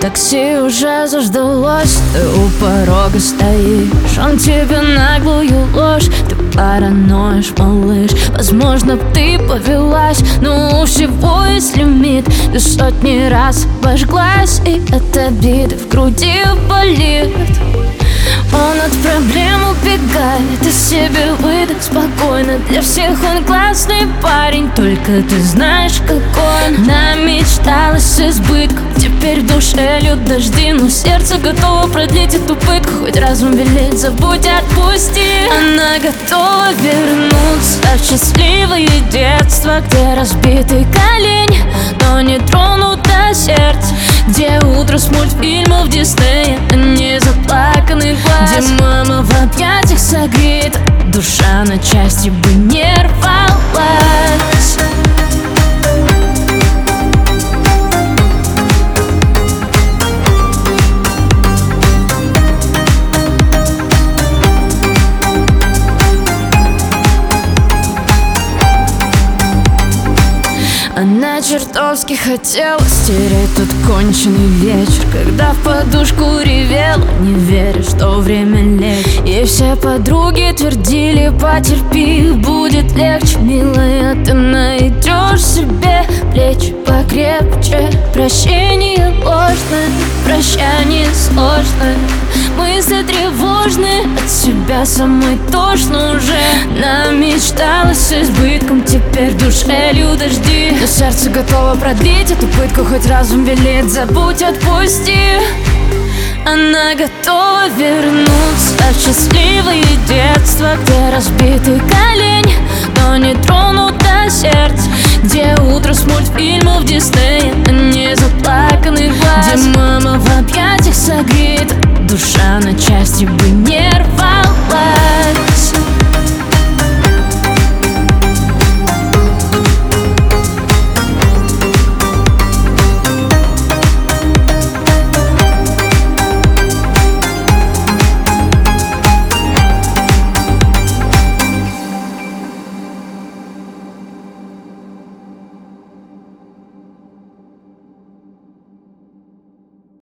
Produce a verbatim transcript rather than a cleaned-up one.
Такси уже заждалось, ты у порога стоишь. Он тебе наглую ложь, ты параноишь, малыш. Возможно, ты повелась, но у всего есть лимит. Ты сотни раз обожглась, и от обиды в груди болит. Он от проблем убегает, и себе выдох спокойно. Для всех он классный парень, только ты знаешь, какой он. Намечталась с избытком, теперь в душе льют дожди, но сердце готово продлить эту пытку. Хоть разум велит, забудь, отпусти. Она готова вернуться в счастливое детство, где разбитый колени, но не тронуто сердце, где утро с мультфильмов Диснея, а не заплаканный глаз, где мама в объятиях согрета, душа на части бы не рвалась. Она чертовски хотела стереть тот конченый вечер, когда в подушку ревела, не веря, что время лечит. И все подруги твердили: потерпи, будет легче, милая. Ты найдешь себе плечи покрепче. Прощение ложное, прощание сложное, мысли тревожные, от себя самой тошно уже. Намечталась с избытком, теперь в душе льют дожди, но сердце готово продлить эту пытку. Хоть разум велит, забудь, отпусти. Она готова вернуться в счастливое детство, где разбитый колени, но не тронуто сердце, где утро с мультфильмов Диснея, а не заплаканный глаз, где мама в объятиях согрета, душа на части бы не рвалась.